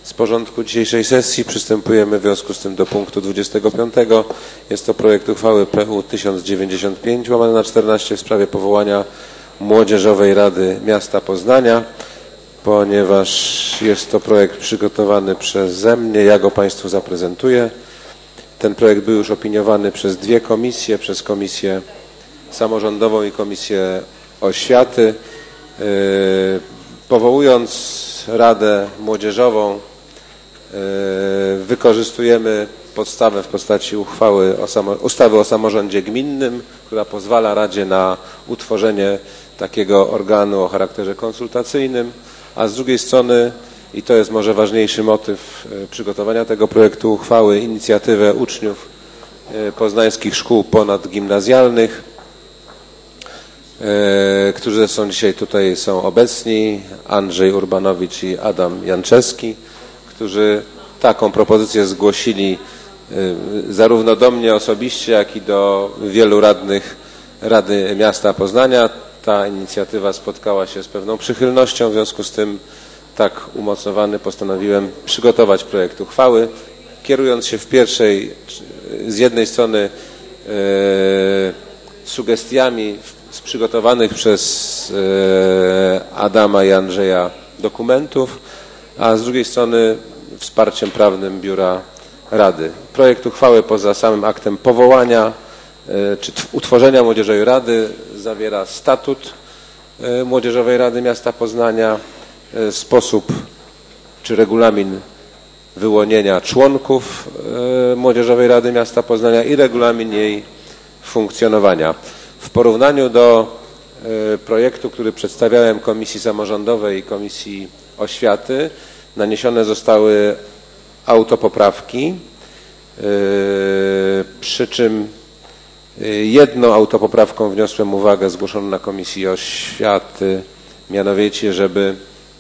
z porządku dzisiejszej sesji. Przystępujemy w związku z tym do punktu 25. Jest to projekt uchwały PU 1095/14 w sprawie powołania Młodzieżowej Rady Miasta Poznania. Ponieważ jest to projekt przygotowany przeze mnie, ja go Państwu zaprezentuję. Ten projekt był już opiniowany przez dwie komisje, przez Komisję Samorządową i Komisję Oświaty. Powołując Radę Młodzieżową, wykorzystujemy podstawę w postaci ustawy o samorządzie gminnym, która pozwala Radzie na utworzenie takiego organu o charakterze konsultacyjnym, a z drugiej strony, i to jest może ważniejszy motyw przygotowania tego projektu uchwały, inicjatywę uczniów poznańskich szkół ponadgimnazjalnych, którzy zresztą dzisiaj tutaj są obecni, Andrzej Urbanowicz i Adam Janczewski, którzy taką propozycję zgłosili zarówno do mnie osobiście, jak i do wielu radnych Rady Miasta Poznania. Ta inicjatywa spotkała się z pewną przychylnością, w związku z tym tak umocowany postanowiłem przygotować projekt uchwały, kierując się w pierwszej z jednej strony sugestiami z przygotowanych przez Adama i Andrzeja dokumentów, a z drugiej strony wsparciem prawnym Biura Rady. Projekt uchwały poza samym aktem powołania czy utworzenia Młodzieżowej Rady zawiera statut Młodzieżowej Rady Miasta Poznania, sposób czy regulamin wyłonienia członków Młodzieżowej Rady Miasta Poznania i regulamin jej funkcjonowania. W porównaniu do projektu, który przedstawiałem Komisji Samorządowej i Komisji Oświaty, naniesione zostały autopoprawki, przy czym jedną autopoprawką wniosłem uwagę zgłoszoną na Komisji Oświaty, mianowicie, żeby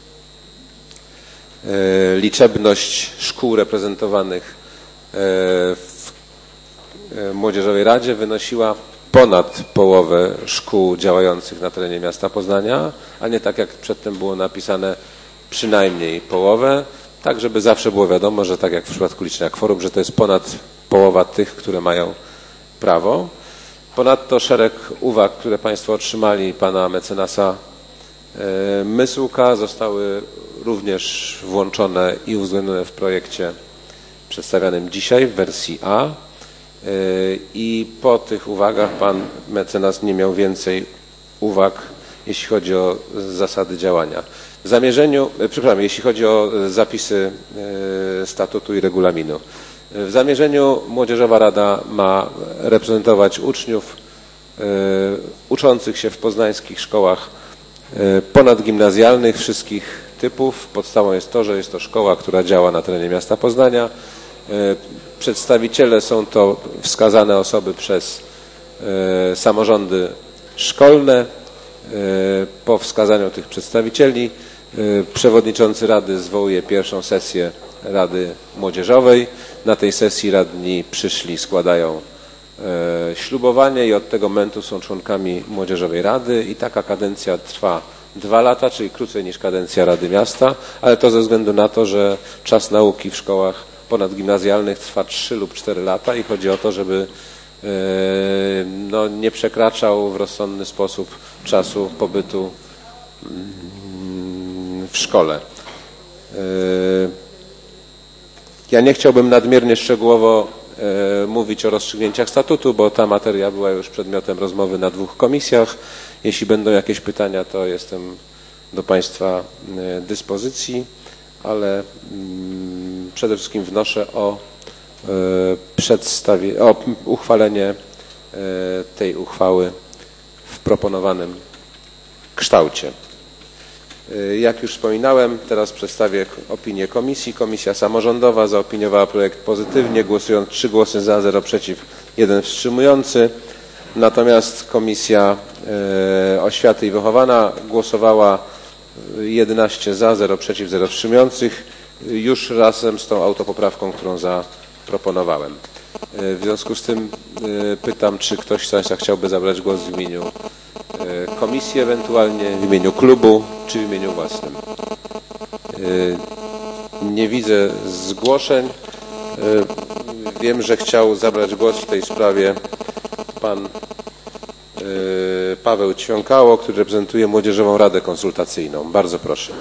liczebność szkół reprezentowanych w Młodzieżowej Radzie wynosiła ponad połowę szkół działających na terenie miasta Poznania, a nie tak jak przedtem było napisane przynajmniej połowę, tak żeby zawsze było wiadomo, że tak jak w przypadku liczenia kworum, że to jest ponad połowa tych, które mają prawo. Ponadto szereg uwag, które Państwo otrzymali pana mecenasa Mysłka, zostały również włączone i uwzględnione w projekcie przedstawianym dzisiaj w wersji A. I po tych uwagach pan mecenas nie miał więcej uwag, jeśli chodzi o zasady działania. W zamierzeniu, jeśli chodzi o zapisy statutu i regulaminu. W zamierzeniu Młodzieżowa Rada ma reprezentować uczniów uczących się w poznańskich szkołach ponadgimnazjalnych wszystkich typów. Podstawą jest to, że jest to szkoła, która działa na terenie miasta Poznania. Przedstawiciele są to wskazane osoby przez samorządy szkolne. Po wskazaniu tych przedstawicieli przewodniczący Rady zwołuje pierwszą sesję Rady Młodzieżowej. Na tej sesji radni przyszli, składają ślubowanie i od tego momentu są członkami Młodzieżowej Rady i taka kadencja trwa 2 lata, czyli krócej niż kadencja Rady Miasta, ale to ze względu na to, że czas nauki w szkołach ponadgimnazjalnych trwa 3 lub 4 lata i chodzi o to, żeby nie przekraczał w rozsądny sposób czasu pobytu w szkole. Ja nie chciałbym nadmiernie szczegółowo mówić o rozstrzygnięciach statutu, bo ta materia była już przedmiotem rozmowy na 2 komisjach. Jeśli będą jakieś pytania, to jestem do Państwa dyspozycji, ale przede wszystkim wnoszę o uchwalenie tej uchwały w proponowanym kształcie. Jak już wspominałem, teraz przedstawię opinię komisji. Komisja Samorządowa zaopiniowała projekt pozytywnie, głosując 3 głosy za, 0 przeciw, 1 wstrzymujący. Natomiast Komisja Oświaty i Wychowania głosowała 11 za, 0 przeciw, 0 wstrzymujących, już razem z tą autopoprawką, którą zaproponowałem. W związku z tym pytam, czy ktoś z Państwa chciałby zabrać głos w imieniu komisji, ewentualnie w imieniu klubu, czy w imieniu własnym. Nie widzę zgłoszeń. Wiem, że chciał zabrać głos w tej sprawie pan Paweł Ćwiąkało, który reprezentuje Młodzieżową Radę Konsultacyjną. Bardzo proszę.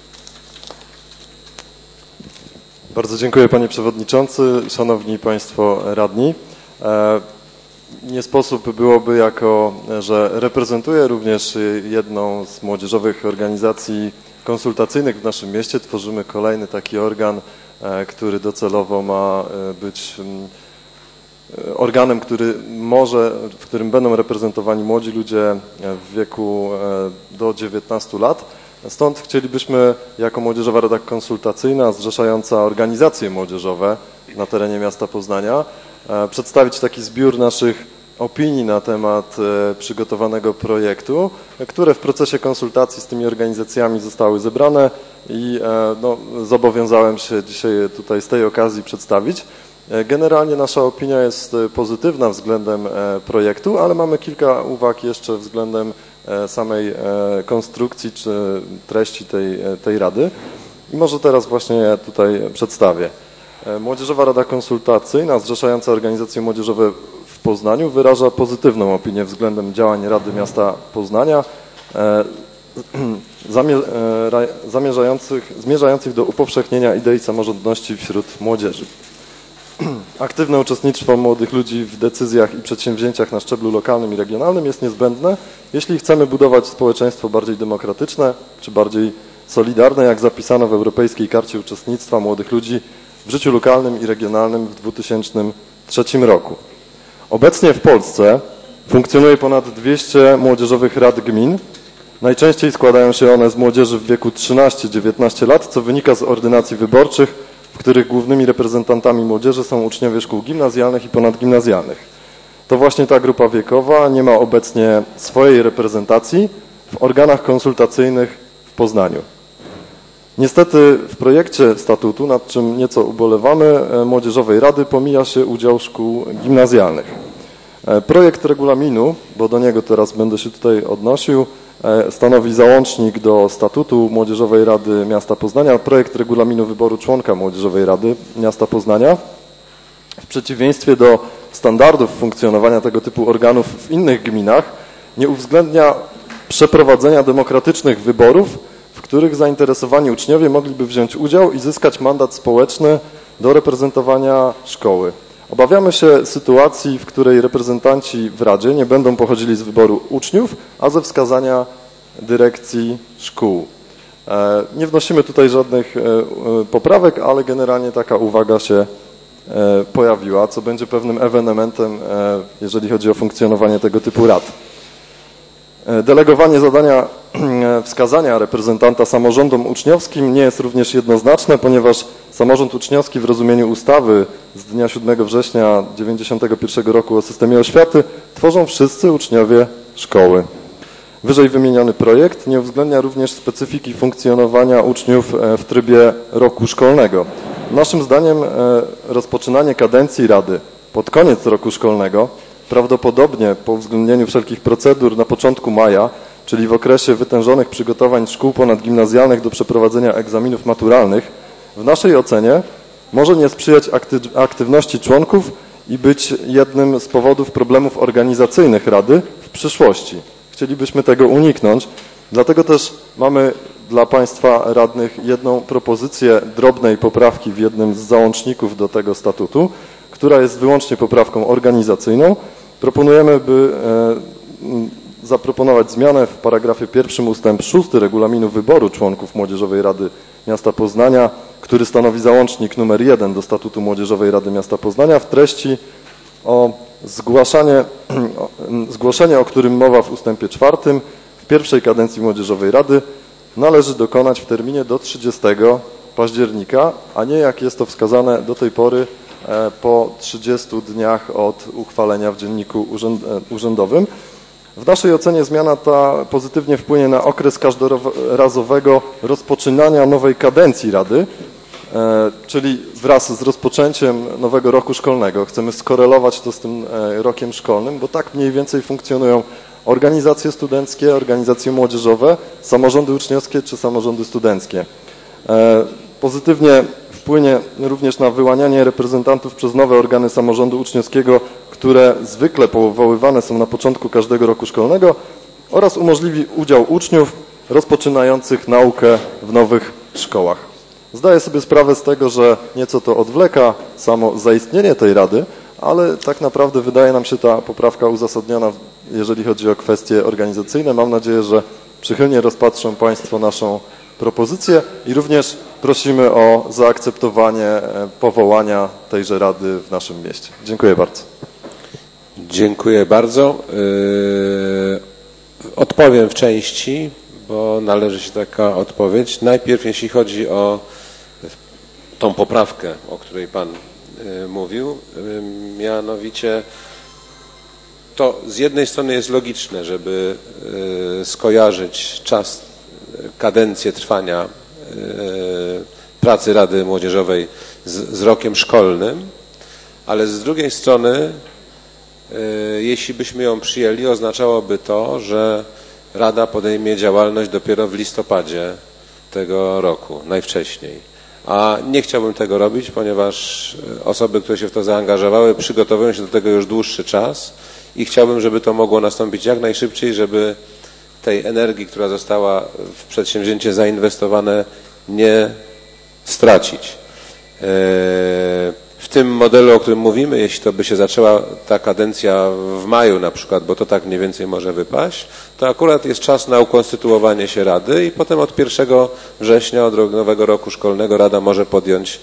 Bardzo dziękuję panie przewodniczący, szanowni państwo radni. Nie sposób byłoby, jako że reprezentuję również jedną z młodzieżowych organizacji konsultacyjnych w naszym mieście. Tworzymy kolejny taki organ, który docelowo ma być organem, w którym będą reprezentowani młodzi ludzie w wieku do 19 lat. Stąd chcielibyśmy jako Młodzieżowa Rada Konsultacyjna zrzeszająca organizacje młodzieżowe na terenie miasta Poznania przedstawić taki zbiór naszych opinii na temat przygotowanego projektu, które w procesie konsultacji z tymi organizacjami zostały zebrane i zobowiązałem się dzisiaj tutaj z tej okazji przedstawić. Generalnie nasza opinia jest pozytywna względem projektu, ale mamy kilka uwag jeszcze względem samej konstrukcji czy treści tej rady i może teraz właśnie je tutaj przedstawię. Młodzieżowa Rada Konsultacyjna zrzeszająca organizacje młodzieżowe w Poznaniu wyraża pozytywną opinię względem działań Rady Miasta Poznania zmierzających do upowszechnienia idei samorządności wśród młodzieży. Aktywne uczestnictwo młodych ludzi w decyzjach i przedsięwzięciach na szczeblu lokalnym i regionalnym jest niezbędne, jeśli chcemy budować społeczeństwo bardziej demokratyczne czy bardziej solidarne, jak zapisano w Europejskiej Karcie Uczestnictwa Młodych Ludzi w życiu lokalnym i regionalnym w 2003 roku. Obecnie w Polsce funkcjonuje ponad 200 młodzieżowych rad gmin. Najczęściej składają się one z młodzieży w wieku 13-19 lat, co wynika z ordynacji wyborczych, w których głównymi reprezentantami młodzieży są uczniowie szkół gimnazjalnych i ponadgimnazjalnych. To właśnie ta grupa wiekowa nie ma obecnie swojej reprezentacji w organach konsultacyjnych w Poznaniu. Niestety w projekcie statutu, nad czym nieco ubolewamy, Młodzieżowej Rady pomija się udział szkół gimnazjalnych. Projekt regulaminu, bo do niego teraz będę się tutaj odnosił, stanowi załącznik do statutu Młodzieżowej Rady Miasta Poznania, projekt regulaminu wyboru członka Młodzieżowej Rady Miasta Poznania. W przeciwieństwie do standardów funkcjonowania tego typu organów w innych gminach nie uwzględnia przeprowadzenia demokratycznych wyborów, w których zainteresowani uczniowie mogliby wziąć udział i zyskać mandat społeczny do reprezentowania szkoły. Obawiamy się sytuacji, w której reprezentanci w Radzie nie będą pochodzili z wyboru uczniów, a ze wskazania dyrekcji szkół. Nie wnosimy tutaj żadnych poprawek, ale generalnie taka uwaga się pojawiła, co będzie pewnym ewenementem, jeżeli chodzi o funkcjonowanie tego typu rad. Delegowanie zadania wskazania reprezentanta samorządom uczniowskim nie jest również jednoznaczne, ponieważ samorząd uczniowski w rozumieniu ustawy z dnia 7 września 1991 roku o systemie oświaty tworzą wszyscy uczniowie szkoły. Wyżej wymieniony projekt nie uwzględnia również specyfiki funkcjonowania uczniów w trybie roku szkolnego. Naszym zdaniem rozpoczynanie kadencji Rady pod koniec roku szkolnego, prawdopodobnie po uwzględnieniu wszelkich procedur na początku maja, czyli w okresie wytężonych przygotowań szkół ponadgimnazjalnych do przeprowadzenia egzaminów maturalnych, w naszej ocenie może nie sprzyjać aktywności członków i być jednym z powodów problemów organizacyjnych Rady w przyszłości. Chcielibyśmy tego uniknąć, dlatego też mamy dla Państwa radnych jedną propozycję drobnej poprawki w jednym z załączników do tego statutu, która jest wyłącznie poprawką organizacyjną. Proponujemy, by zaproponować zmianę w paragrafie 1 ustęp 6 regulaminu wyboru członków Młodzieżowej Rady Miasta Poznania, który stanowi załącznik numer 1 do statutu Młodzieżowej Rady Miasta Poznania w treści o zgłoszenie, o którym mowa w ustępie 4 w pierwszej kadencji Młodzieżowej Rady należy dokonać w terminie do 30 października, a nie jak jest to wskazane do tej pory po 30 dniach od uchwalenia w Dzienniku Urzędowym. W naszej ocenie zmiana ta pozytywnie wpłynie na okres każdorazowego rozpoczynania nowej kadencji Rady, czyli wraz z rozpoczęciem nowego roku szkolnego. Chcemy skorelować to z tym rokiem szkolnym, bo tak mniej więcej funkcjonują organizacje studenckie, organizacje młodzieżowe, samorządy uczniowskie czy samorządy studenckie. pozytywnie wpłynie również na wyłanianie reprezentantów przez nowe organy samorządu uczniowskiego, które zwykle powoływane są na początku każdego roku szkolnego, oraz umożliwi udział uczniów rozpoczynających naukę w nowych szkołach. Zdaję sobie sprawę z tego, że nieco to odwleka samo zaistnienie tej rady, ale tak naprawdę wydaje nam się ta poprawka uzasadniona, jeżeli chodzi o kwestie organizacyjne. Mam nadzieję, że przychylnie rozpatrzą Państwo naszą propozycję i również prosimy o zaakceptowanie powołania tejże rady w naszym mieście. Dziękuję bardzo. Dziękuję bardzo. Odpowiem w części, bo należy się taka odpowiedź. Najpierw jeśli chodzi o tą poprawkę, o której Pan mówił, mianowicie to z jednej strony jest logiczne, żeby skojarzyć czas, kadencję trwania pracy Rady Młodzieżowej z rokiem szkolnym, ale z drugiej strony, jeśli byśmy ją przyjęli, oznaczałoby to, że Rada podejmie działalność dopiero w listopadzie tego roku, najwcześniej. A nie chciałbym tego robić, ponieważ osoby, które się w to zaangażowały, przygotowują się do tego już dłuższy czas i chciałbym, żeby to mogło nastąpić jak najszybciej, żeby tej energii, która została w przedsięwzięcie zainwestowane, nie stracić. W tym modelu, o którym mówimy, jeśli to by się zaczęła ta kadencja w maju na przykład, bo to tak mniej więcej może wypaść, to akurat jest czas na ukonstytuowanie się Rady i potem od 1 września, od nowego roku szkolnego Rada może podjąć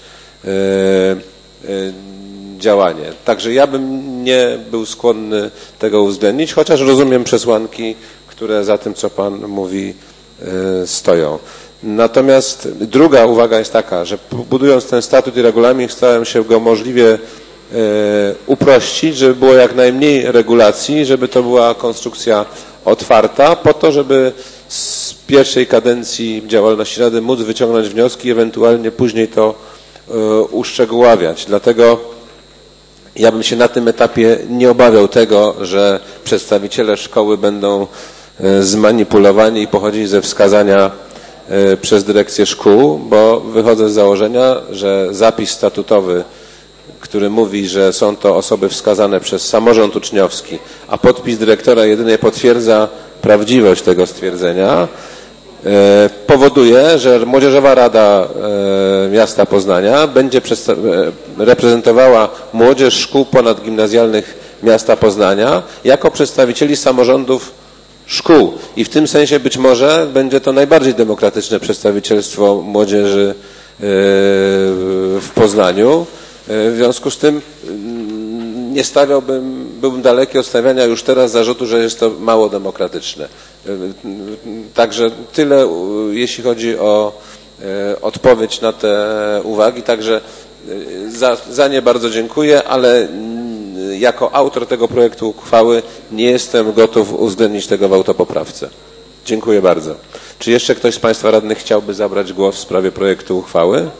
działanie. Także ja bym nie był skłonny tego uwzględnić, chociaż rozumiem przesłanki, które za tym, co Pan mówi, stoją. Natomiast druga uwaga jest taka, że budując ten statut i regulamin starałem się go możliwie uprościć, żeby było jak najmniej regulacji, żeby to była konstrukcja otwarta, po to, żeby z pierwszej kadencji działalności Rady móc wyciągnąć wnioski i ewentualnie później to uszczegóławiać. Dlatego ja bym się na tym etapie nie obawiał tego, że przedstawiciele szkoły będą zmanipulowani i pochodzili ze wskazania przez dyrekcję szkół, bo wychodzę z założenia, że zapis statutowy, który mówi, że są to osoby wskazane przez samorząd uczniowski, a podpis dyrektora jedynie potwierdza prawdziwość tego stwierdzenia, powoduje, że Młodzieżowa Rada Miasta Poznania będzie reprezentowała młodzież szkół ponadgimnazjalnych miasta Poznania jako przedstawicieli samorządów szkół. I w tym sensie być może będzie to najbardziej demokratyczne przedstawicielstwo młodzieży w Poznaniu. W związku z tym nie byłbym daleki od stawiania już teraz zarzutu, że jest to mało demokratyczne. Także tyle, jeśli chodzi o odpowiedź na te uwagi. Także za nie bardzo dziękuję, ale jako autor tego projektu uchwały nie jestem gotów uwzględnić tego w autopoprawce. Dziękuję bardzo. Czy jeszcze ktoś z Państwa radnych chciałby zabrać głos w sprawie projektu uchwały?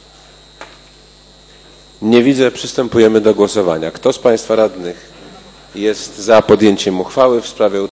Nie widzę. Przystępujemy do głosowania. Kto z Państwa radnych jest za podjęciem uchwały w sprawie